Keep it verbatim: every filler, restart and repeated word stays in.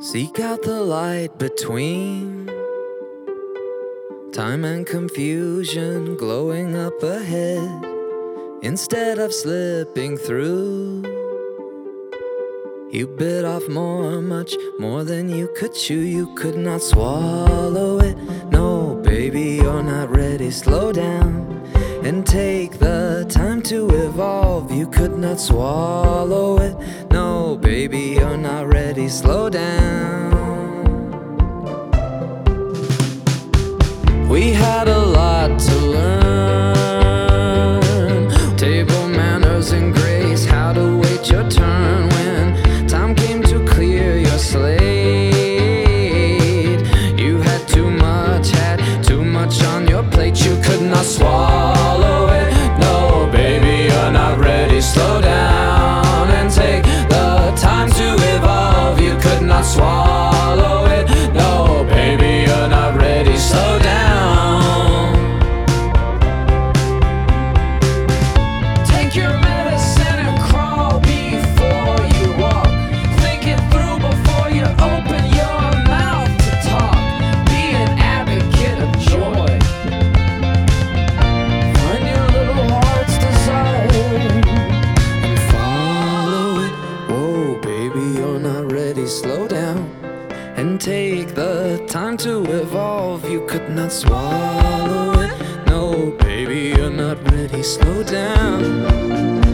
Seek out the light between time and confusion glowing up ahead. Instead of slipping through, you bit off more, much more than you could chew. You could not swallow it. No, baby, you're not ready. Slow down and take the time to evolve. You could not swallow it. No, baby, you're not ready. Slow down. We had a lot to learn. Table manners and grace, how to wait your turn when time came to clear your slate. You had too much, had too much on your plate. You could not swallow it. No, baby, you're not ready. Slow down and take the time to evolve. You could not swallow it. No, baby, you're not ready. Slow down. Take your medicine and crawl before you walk. Think it through before you open your mouth to talk. Be an advocate of joy. Find your little heart's desire and follow it. Whoa, baby, you're not ready. Slow down and take the time to evolve. You could not swallow it. No, baby, you're not ready. Slow down.